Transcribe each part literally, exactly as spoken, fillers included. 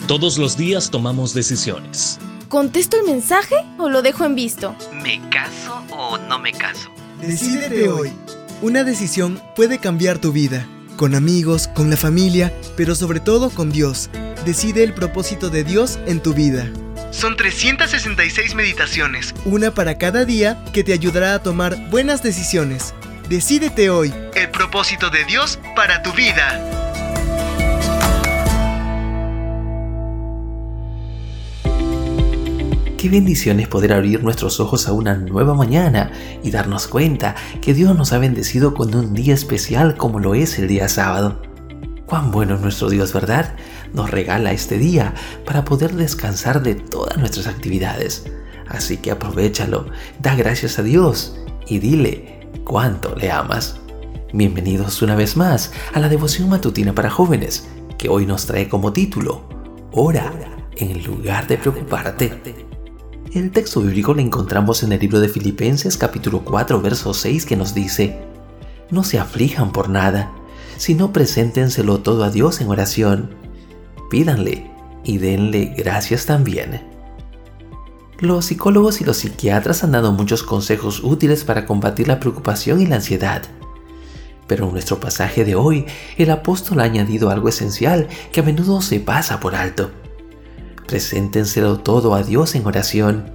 Todos los días tomamos decisiones. ¿Contesto el mensaje o lo dejo en visto? ¿Me caso o no me caso? Decídete hoy. Una decisión puede cambiar tu vida. Con amigos, con la familia, pero sobre todo con Dios. Decide el propósito de Dios en tu vida. Son trescientas sesenta y seis meditaciones, una para cada día, que te ayudará a tomar buenas decisiones. Decídete hoy. El propósito de Dios para tu vida. Qué bendición es poder abrir nuestros ojos a una nueva mañana y darnos cuenta que Dios nos ha bendecido con un día especial como lo es el día sábado. Cuán bueno es nuestro Dios, ¿verdad? Nos regala este día para poder descansar de todas nuestras actividades. Así que aprovéchalo, da gracias a Dios y dile cuánto le amas. Bienvenidos una vez más a la devoción matutina para jóvenes, que hoy nos trae como título: Ora en lugar de preocuparte. El texto bíblico lo encontramos en el libro de Filipenses capítulo cuatro verso seis, que nos dice: No se aflijan por nada, sino preséntenselo todo a Dios en oración. Pídanle y denle gracias también. Los psicólogos y los psiquiatras han dado muchos consejos útiles para combatir la preocupación y la ansiedad. Pero en nuestro pasaje de hoy, el apóstol ha añadido algo esencial que a menudo se pasa por alto. Preséntenselo todo a Dios en oración.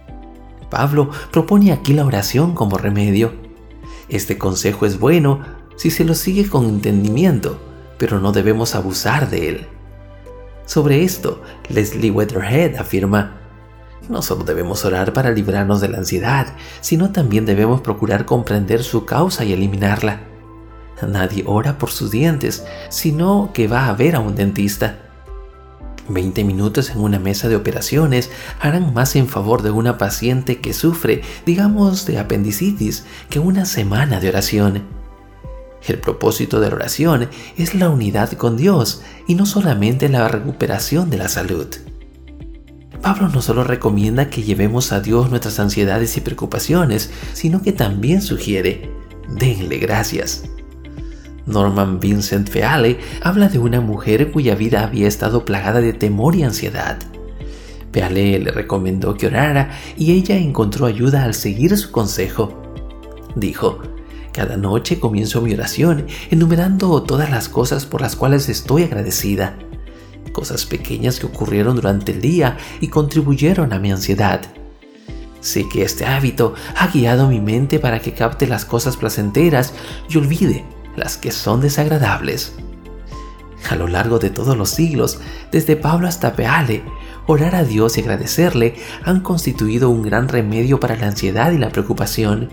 Pablo propone aquí la oración como remedio. Este consejo es bueno si se lo sigue con entendimiento, pero no debemos abusar de él. Sobre esto, Leslie Weatherhead afirma: no solo debemos orar para librarnos de la ansiedad, sino también debemos procurar comprender su causa y eliminarla. Nadie ora por sus dientes, sino que va a ver a un dentista. veinte minutos en una mesa de operaciones harán más en favor de una paciente que sufre, digamos, de apendicitis, que una semana de oración. El propósito de la oración es la unidad con Dios y no solamente la recuperación de la salud. Pablo no solo recomienda que llevemos a Dios nuestras ansiedades y preocupaciones, sino que también sugiere: denle gracias. Norman Vincent Peale habla de una mujer cuya vida había estado plagada de temor y ansiedad. Peale le recomendó que orara y ella encontró ayuda al seguir su consejo. Dijo: cada noche comienzo mi oración enumerando todas las cosas por las cuales estoy agradecida. Cosas pequeñas que ocurrieron durante el día y contribuyeron a mi ansiedad. Sé que este hábito ha guiado mi mente para que capte las cosas placenteras y olvide las que son desagradables. A lo largo de todos los siglos, desde Pablo hasta Peale, orar a Dios y agradecerle han constituido un gran remedio para la ansiedad y la preocupación.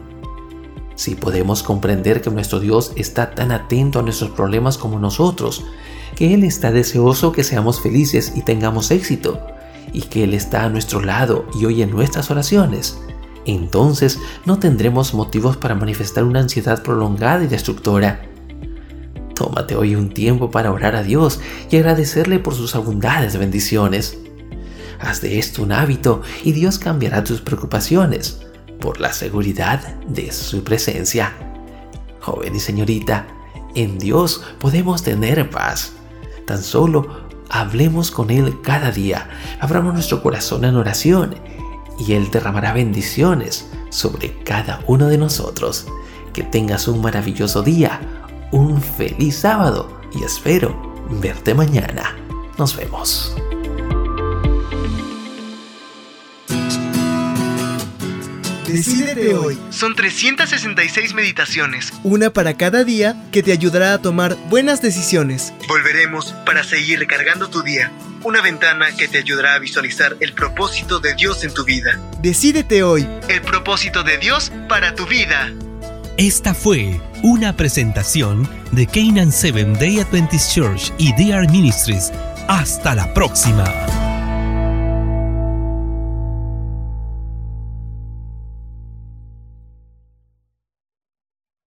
Si podemos comprender que nuestro Dios está tan atento a nuestros problemas como nosotros, que Él está deseoso que seamos felices y tengamos éxito, y que Él está a nuestro lado y oye nuestras oraciones, entonces no tendremos motivos para manifestar una ansiedad prolongada y destructora. Tómate hoy un tiempo para orar a Dios y agradecerle por sus abundantes bendiciones. Haz de esto un hábito y Dios cambiará tus preocupaciones por la seguridad de su presencia. Joven y señorita, en Dios podemos tener paz. Tan solo hablemos con Él cada día, abramos nuestro corazón en oración y Él derramará bendiciones sobre cada uno de nosotros. Que tengas un maravilloso día, un feliz sábado y espero verte mañana. Nos vemos. Decídete hoy. Son trescientas sesenta y seis meditaciones, una para cada día, que te ayudará a tomar buenas decisiones. Volveremos para seguir recargando tu día. Una ventana que te ayudará a visualizar el propósito de Dios en tu vida. Decídete hoy. El propósito de Dios para tu vida. Esta fue una presentación de Canaan Seventh Day Adventist Church y D R Ministries. Hasta la próxima.